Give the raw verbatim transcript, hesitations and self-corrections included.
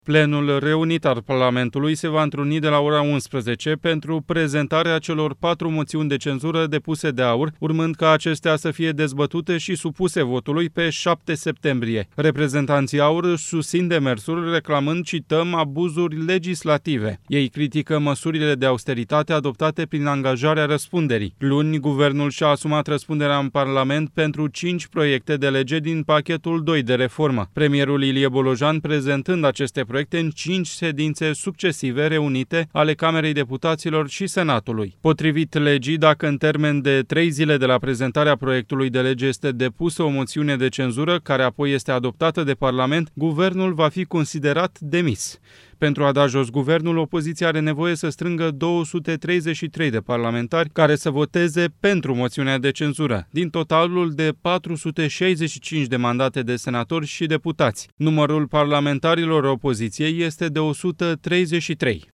Plenul reunit al Parlamentului se va întruni de la ora unsprezece pentru prezentarea celor patru moțiuni de cenzură depuse de AUR, urmând ca acestea să fie dezbătute și supuse votului pe șapte septembrie. Reprezentanții AUR susțin demersul reclamând, cităm, abuzuri legislative. Ei critică măsurile de austeritate adoptate prin angajarea răspunderii. Luni, guvernul și-a asumat răspunderea în Parlament pentru cinci proiecte de lege din pachetul doi de reformă. Premierul Ilie Bolojan prezentând aceste proiecte în cinci sedințe succesive reunite ale Camerei Deputaților și Senatului. Potrivit legii, dacă în termen de trei zile de la prezentarea proiectului de lege este depusă o moțiune de cenzură, care apoi este adoptată de Parlament, guvernul va fi considerat demis. Pentru a da jos guvernul, opoziția are nevoie să strângă două sute treizeci și trei de parlamentari care să voteze pentru moțiunea de cenzură, din totalul de patru sute șaizeci și cinci de mandate de senatori și deputați. Numărul parlamentarilor opoziției este de o sută treizeci și trei.